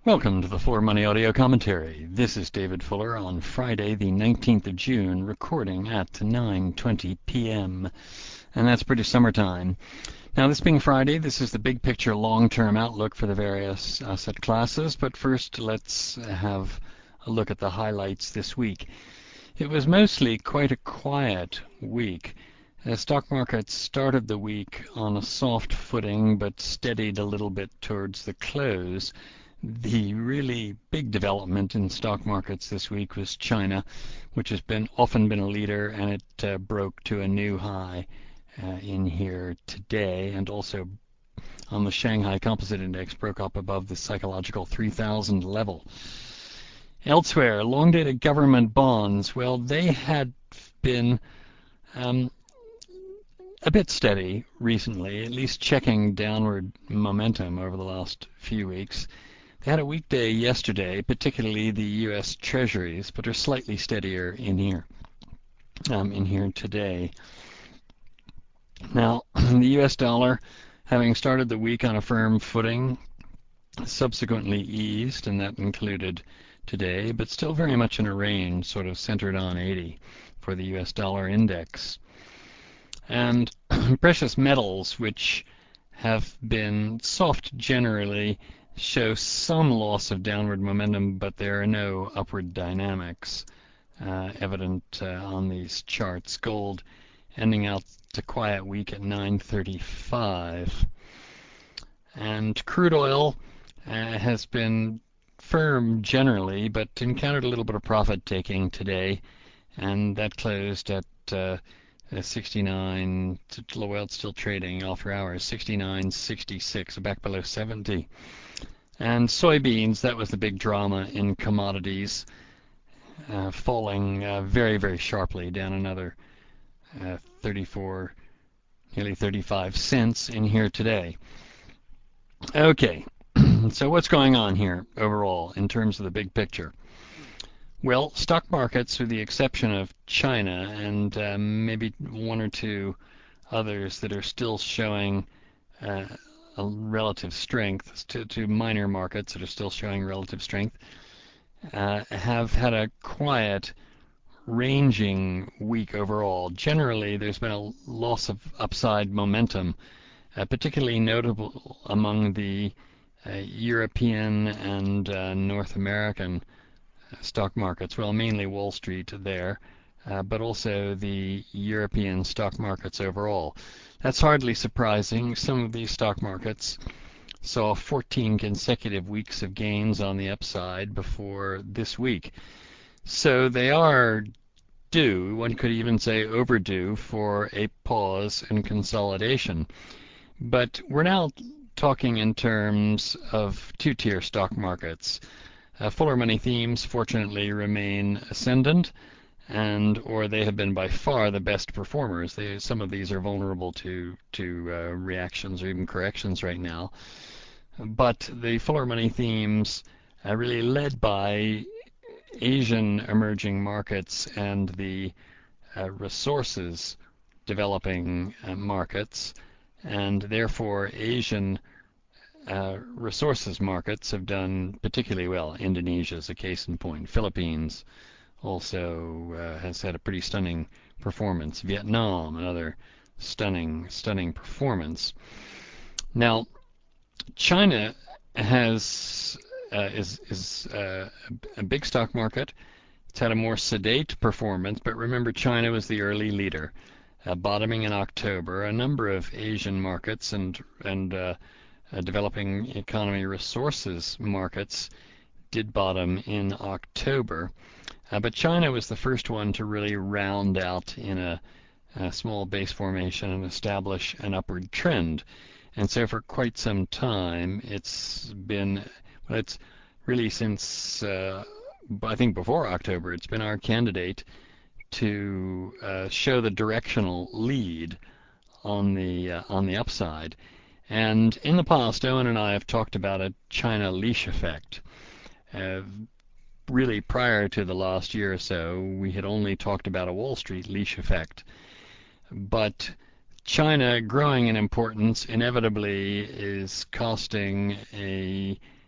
Welcome to the Fuller Money Audio Commentary. This is David Fuller on Friday, the 19th of June, recording at 9:20 p.m. And that's pretty summertime. Now, this being Friday, this is the big picture long-term outlook for the various asset classes. But first, let's have a look at the highlights this week. It was mostly quite a quiet week. The stock market started the week on a soft footing, but steadied a little bit towards the close. The really big development in stock markets this week was China, which has often been a leader, and it broke to a new high in here today, and also on the Shanghai Composite Index broke up above the psychological 3,000 level. Elsewhere, long-dated government bonds, well, they had been a bit steady recently, at least checking downward momentum over the last few weeks. They had a weak day yesterday, particularly the U.S. Treasuries, but are slightly steadier in here today. Now, the U.S. dollar, having started the week on a firm footing, subsequently eased, and that included today, but still very much in a range, sort of centered on 80 for the U.S. dollar index. And precious metals, which have been soft generally, show some loss of downward momentum, but there are no upward dynamics evident on these charts. Gold ending out a quiet week at 935. And crude oil has been firm generally, but encountered a little bit of profit taking today, and that closed at 69, well, it's still trading after hours, 69.66, back below 70. And soybeans, that was the big drama in commodities, falling very, very sharply, down another 34, nearly 35 cents in here today. Okay, so what's going on here overall in terms of the big picture? Well, stock markets, with the exception of China and maybe one or two others that are still showing a relative strength, to minor markets that are still showing relative strength, have had a quiet, ranging week overall. Generally, there's been a loss of upside momentum, particularly notable among the European and North American stock markets, well, mainly Wall Street there, but also the European stock markets overall. That's hardly surprising. Some of these stock markets saw 14 consecutive weeks of gains on the upside before this week. So they are due, one could even say overdue, for a pause and consolidation. But we're now talking in terms of two-tier stock markets. Fuller money themes, fortunately, remain ascendant, or they have been by far the best performers. Some of these are vulnerable to reactions or even corrections right now. But the Fuller money themes, really led by Asian emerging markets and the resources developing markets, and therefore Asian resources markets have done particularly well. Indonesia is a case in point. Philippines also has had a pretty stunning performance. Vietnam, another stunning performance. Now, China is a big stock market. It's had a more sedate performance, but remember, China was the early leader, bottoming in October. A number of Asian markets and developing economy resources markets did bottom in October. But China was the first one to really round out in a small base formation and establish an upward trend. And so for quite some time, it's really since, I think before October, it's been our candidate to show the directional lead on the upside. And in the past, Owen and I have talked about a China leash effect. Really, prior to the last year or so, we had only talked about a Wall Street leash effect. But China, growing in importance, inevitably is casting a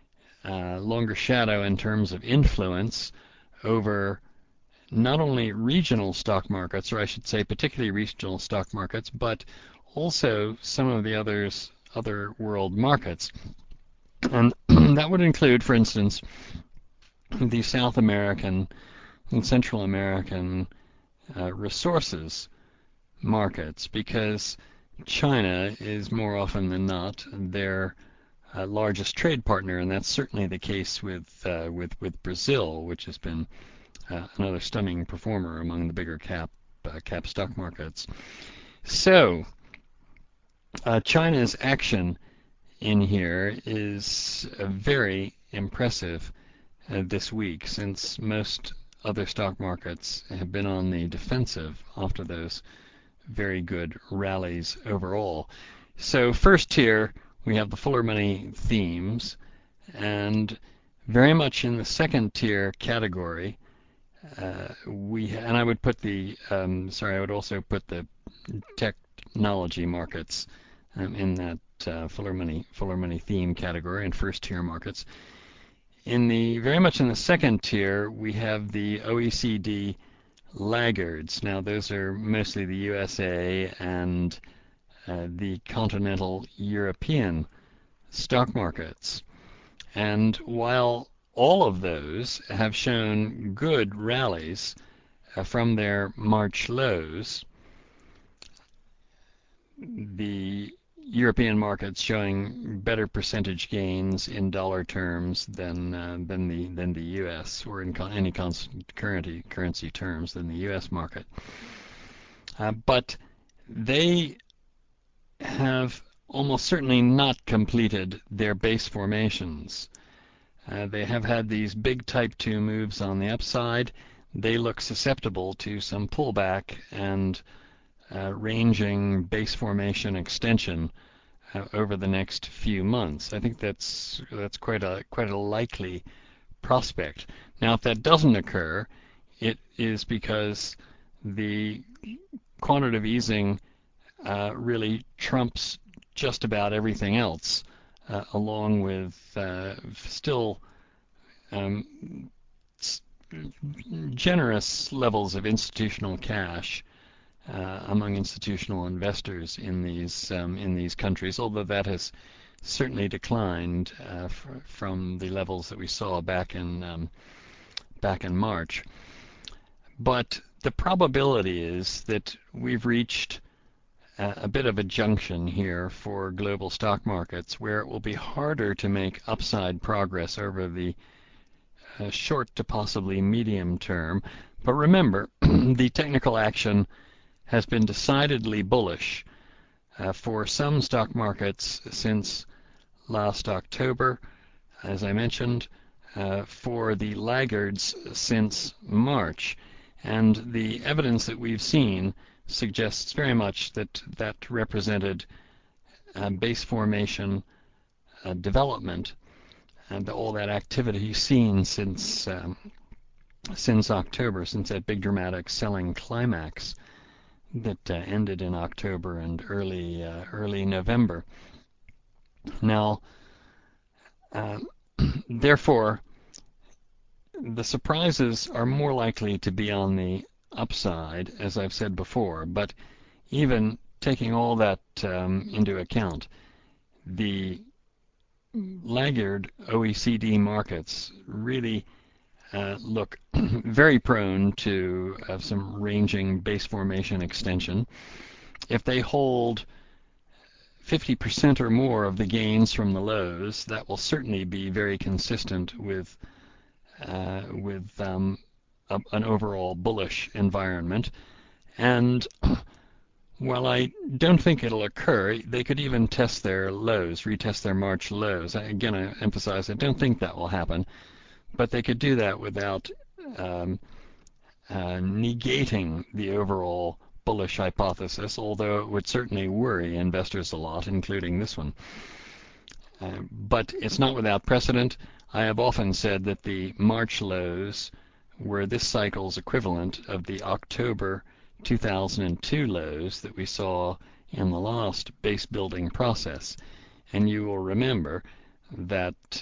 longer shadow in terms of influence over not only regional stock markets, or I should say particularly regional stock markets, but also some of the other world markets. And that would include, for instance, the South American and Central American resources markets, because China is more often than not their largest trade partner, and that's certainly the case with Brazil, which has been another stunning performer among the bigger cap stock markets. So China's action in here is very impressive this week, since most other stock markets have been on the defensive after those very good rallies overall. So first here we have the Fuller Money themes, and very much in the second tier category, and I would put I would also put the technology markets in that Fuller Money theme category, and first tier markets. Very much in the second tier, we have the OECD laggards. Now, those are mostly the USA and the continental European stock markets. And while all of those have shown good rallies from their March lows, the European markets showing better percentage gains in dollar terms than the U.S., or in any constant currency terms than the U.S. market. But they have almost certainly not completed their base formations. They have had these big type 2 moves on the upside. They look susceptible to some pullback and ranging base formation extension over the next few months. I think that's quite a likely prospect. Now, if that doesn't occur, it is because the quantitative easing really trumps just about everything else, along with still generous levels of institutional cash among institutional investors in these countries, although that has certainly declined from the levels that we saw back in March. But the probability is that we've reached a bit of a junction here for global stock markets, where it will be harder to make upside progress over the short to possibly medium term. But remember, the technical action has been decidedly bullish for some stock markets since last October, as I mentioned, for the laggards since March. And the evidence that we've seen suggests very much that represented base formation development, and all that activity seen since October, since that big dramatic selling climax that ended in October and early November. Now, therefore, the surprises are more likely to be on the upside, as I've said before. But even taking all that into account, the laggard OECD markets really look very prone to some ranging base formation extension. If they hold 50% or more of the gains from the lows, that will certainly be very consistent with an overall bullish environment. And while I don't think it'll occur, they could even test their lows, retest their March lows. Again, I emphasize I don't think that will happen, but they could do that without negating the overall bullish hypothesis, although it would certainly worry investors a lot, including this one. But it's not without precedent. I have often said that the March lows were this cycle's equivalent of the October 2002 lows that we saw in the last base building process. And you will remember that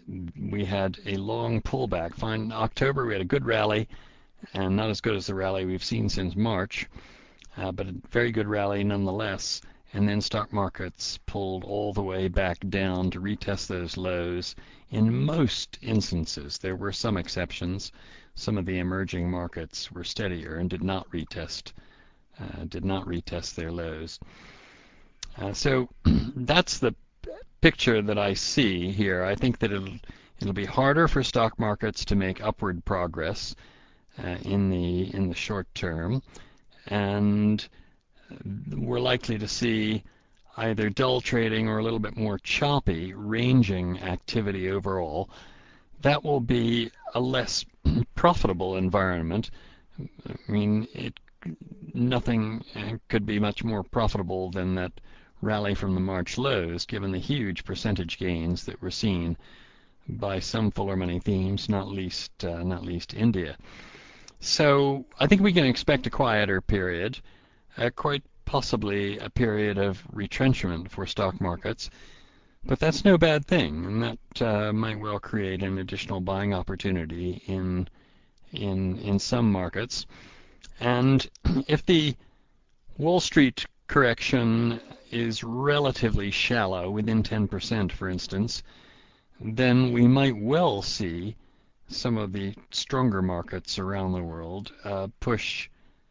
we had a long pullback. Fine, October we had a good rally, and not as good as the rally we've seen since March, but a very good rally nonetheless. And then stock markets pulled all the way back down to retest those lows. In most instances, there were some exceptions. Some of the emerging markets were steadier and did not retest their lows. So that's the picture that I see here. I think that it'll be harder for stock markets to make upward progress in the short term, and we're likely to see either dull trading or a little bit more choppy, ranging activity overall. That will be a less profitable environment. I mean, nothing could be much more profitable than that rally from the March lows, given the huge percentage gains that were seen by some fuller money themes, not least India. So I think we can expect a quieter period, quite possibly a period of retrenchment for stock markets, but that's no bad thing, and that might well create an additional buying opportunity in some markets. And if the Wall Street correction is relatively shallow, within 10%, for instance, then we might well see some of the stronger markets around the world push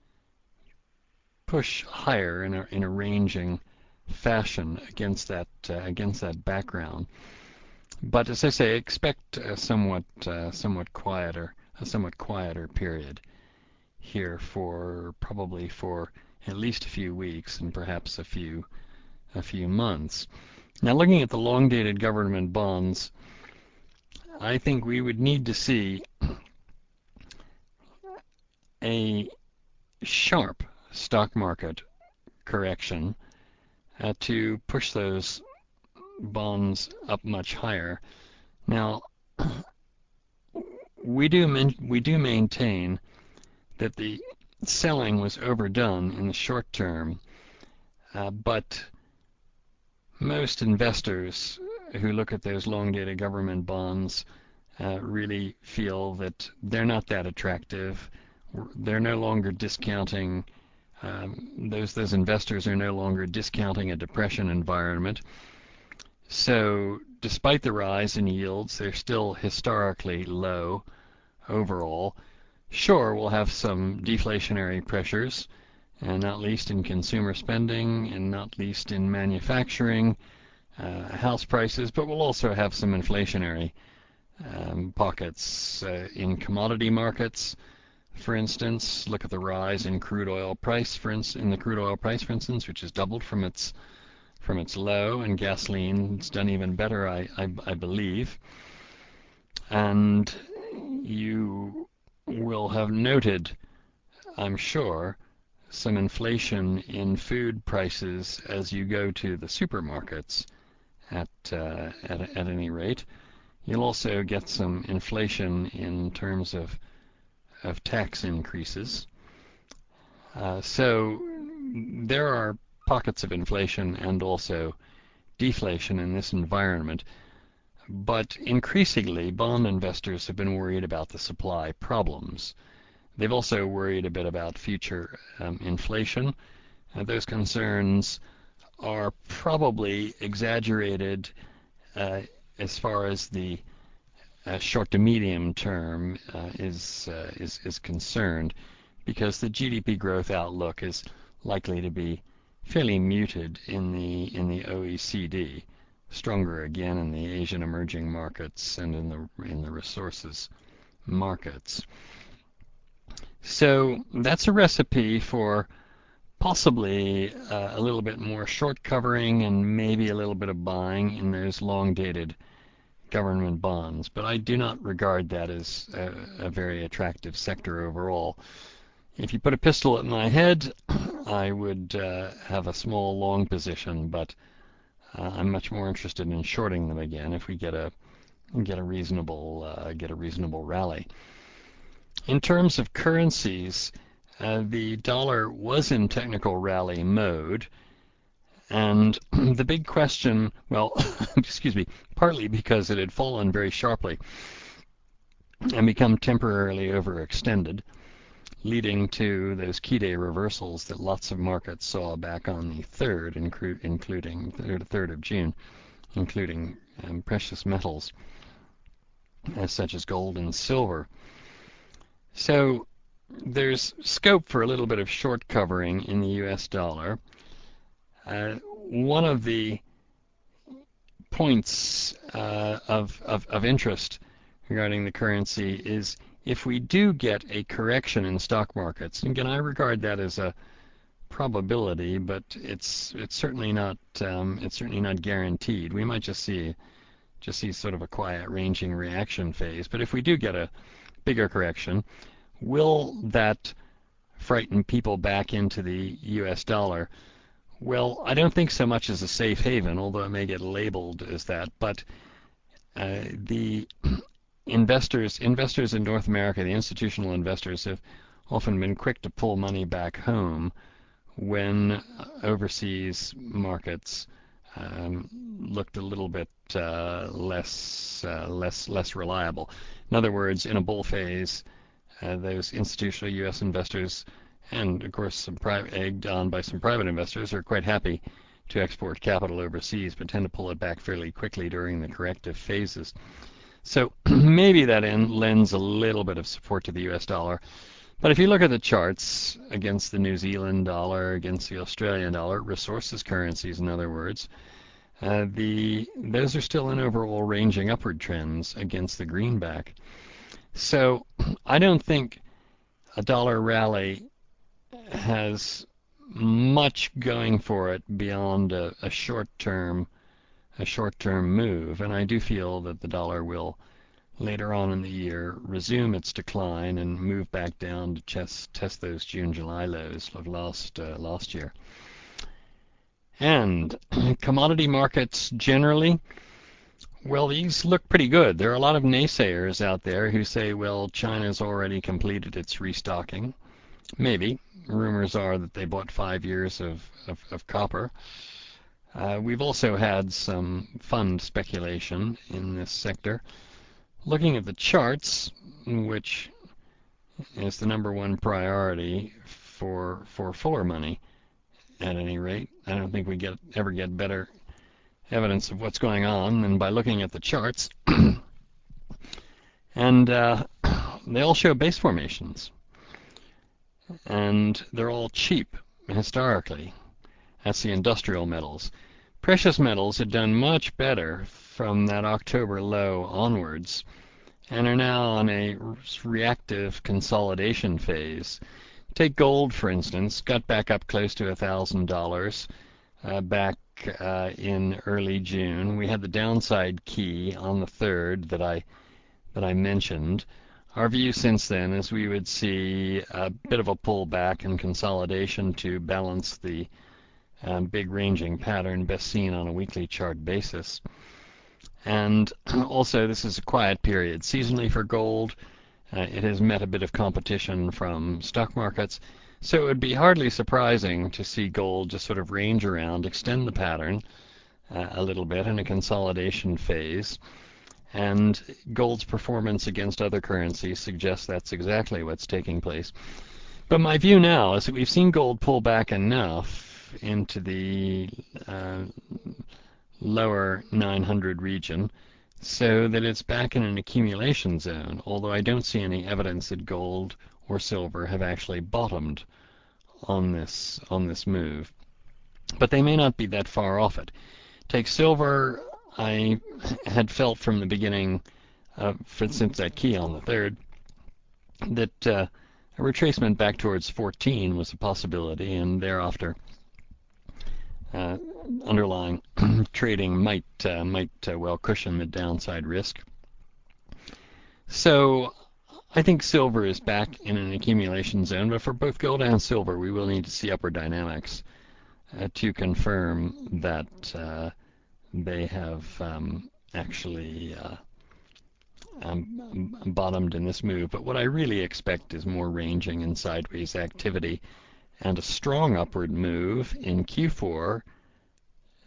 higher in a ranging fashion against that background. But as I say, expect a somewhat quieter period here probably for at least a few weeks and perhaps a few months. Now, looking at the long-dated government bonds, I think we would need to see a sharp stock market correction to push those bonds up much higher. Now, we do maintain that the selling was overdone in the short term, but most investors who look at those long-dated government bonds really feel that they're not that attractive. They're no longer discounting. Those investors are no longer discounting a depression environment. So, despite the rise in yields, they're still historically low overall. Sure, we'll have some deflationary pressures, and not least in consumer spending, and not least in manufacturing, house prices, but we'll also have some inflationary pockets in commodity markets. For instance, look at the rise in crude oil price, for instance, which has doubled from its low, and gasoline's done even better, I believe. And you will have noted, I'm sure, some inflation in food prices as you go to the supermarkets at any rate. You'll also get some inflation in terms of tax increases. So there are pockets of inflation and also deflation in this environment. But increasingly, bond investors have been worried about the supply problems. They've also worried a bit about future inflation. Those concerns are probably exaggerated as far as the short to medium term is concerned, because the GDP growth outlook is likely to be fairly muted in the OECD. Stronger again in the Asian emerging markets and in the resources markets. So that's a recipe for possibly a little bit more short covering and maybe a little bit of buying in those long-dated government bonds. But I do not regard that as a very attractive sector overall. If you put a pistol at my head, I would have a small long position, but I'm much more interested in shorting them again if we get a reasonable rally. In terms of currencies, the dollar was in technical rally mode, And the big question, well, excuse me, partly because it had fallen very sharply and become temporarily overextended, leading to those key day reversals that lots of markets saw back on the 3rd, including the 3rd of June, including precious metals such as gold and silver. So there's scope for a little bit of short covering in the US dollar. One of the points of interest regarding the currency is if we do get a correction in stock markets. Again, I regard that as a probability, but it's certainly not guaranteed. We might just see sort of a quiet ranging reaction phase. But if we do get a bigger correction, will that frighten people back into the US dollar? Well, I don't think so much as a safe haven, although it may get labeled as that. But the investors in North America, the institutional investors, have often been quick to pull money back home when overseas markets looked a little bit less reliable. In other words, in a bull phase, those institutional U.S. investors, and of course egged on by some private investors, are quite happy to export capital overseas, but tend to pull it back fairly quickly during the corrective phases. So maybe that lends a little bit of support to the U.S. dollar. But if you look at the charts against the New Zealand dollar, against the Australian dollar, resources currencies, in other words, those are still in overall ranging upward trends against the greenback. So I don't think a dollar rally has much going for it beyond a short-term move, and I do feel that the dollar will later on in the year resume its decline and move back down to test those June-July lows of last year. And commodity markets generally, well, these look pretty good. There are a lot of naysayers out there who say, well, China's already completed its restocking. Maybe. Rumors are that they bought 5 years of copper. We've also had some fund speculation in this sector. Looking at the charts, which is the number one priority for fuller money, at any rate, I don't think we ever get better evidence of what's going on than by looking at the charts. And they all show base formations. And they're all cheap, historically. That's the industrial metals. Precious metals had done much better from that October low onwards and are now on a reactive consolidation phase. Take gold, for instance, got back up close to $1,000 back in early June. We had the downside key on the 3rd that I mentioned. Our view since then is we would see a bit of a pullback and consolidation to balance the big ranging pattern best seen on a weekly chart basis. And also, this is a quiet period. Seasonally for gold, it has met a bit of competition from stock markets. So it would be hardly surprising to see gold just sort of range around, extend the pattern a little bit in a consolidation phase. And gold's performance against other currencies suggests that's exactly what's taking place. But my view now is that we've seen gold pull back enough into the lower 900 region so that it's back in an accumulation zone, although I don't see any evidence that gold or silver have actually bottomed on this move. But they may not be that far off it. Take silver. I had felt from the beginning, since that key on the 3rd, that a retracement back towards 14 was a possibility, and thereafter underlying trading might well cushion the downside risk. So I think silver is back in an accumulation zone, but for both gold and silver, we will need to see upward dynamics to confirm that they have actually bottomed in this move. But what I really expect is more ranging and sideways activity and a strong upward move in Q4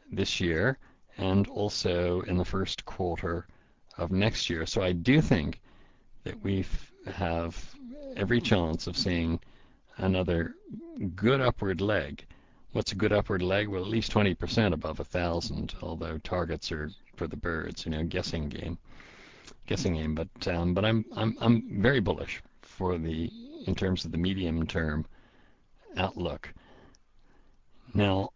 this year and also in the first quarter of next year. So I do think that we have every chance of seeing another good upward leg. What's a good upward leg? Well, at least 20% above 1,000. Although targets are for the birds, guessing game. But I'm very bullish for the in terms of the medium term outlook. Now,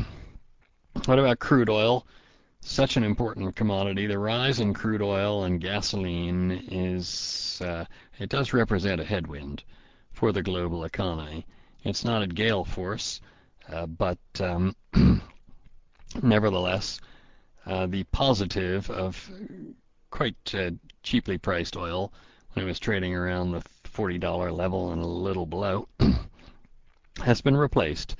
what about crude oil? Such an important commodity. The rise in crude oil and gasoline it does represent a headwind for the global economy. It's not at gale force, but nevertheless, the positive of quite cheaply priced oil when it was trading around the $40 level and a little below has been replaced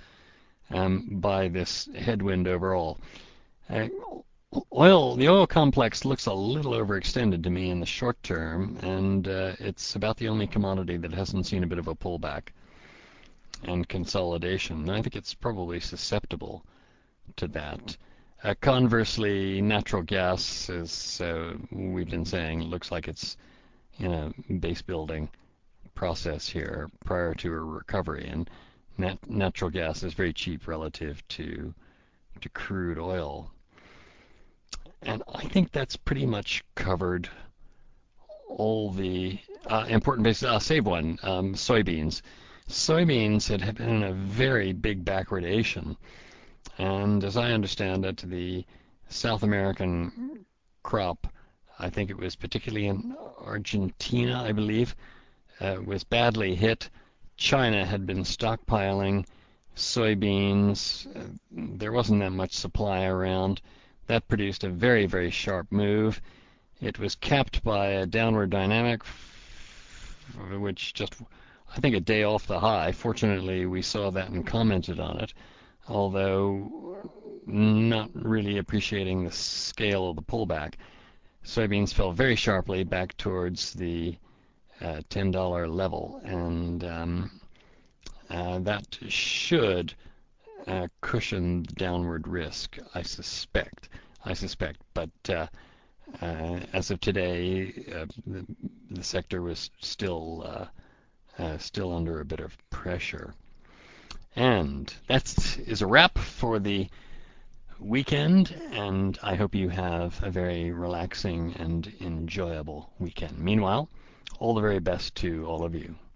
by this headwind overall. Uh, the oil complex looks a little overextended to me in the short term, and it's about the only commodity that hasn't seen a bit of a pullback and consolidation. And I think it's probably susceptible to that. Conversely, natural gas, as we've been saying, looks like it's in a base building process here prior to a recovery, and natural gas is very cheap relative to crude oil. And I think that's pretty much covered all the important bases. Save one, soybeans. Soybeans had been in a very big backwardation, and as I understand it, the South American crop, I think it was particularly in Argentina, I believe, was badly hit. China had been stockpiling soybeans. There wasn't that much supply around. That produced a very, very sharp move. It was capped by a downward dynamic, which just, I think, a day off the high. Fortunately, we saw that and commented on it, although not really appreciating the scale of the pullback. Soybeans fell very sharply back towards the $10 level, and that should cushion the downward risk, I suspect. But as of today, the sector was still under a bit of pressure. And that is a wrap for the weekend, and I hope you have a very relaxing and enjoyable weekend. Meanwhile, all the very best to all of you.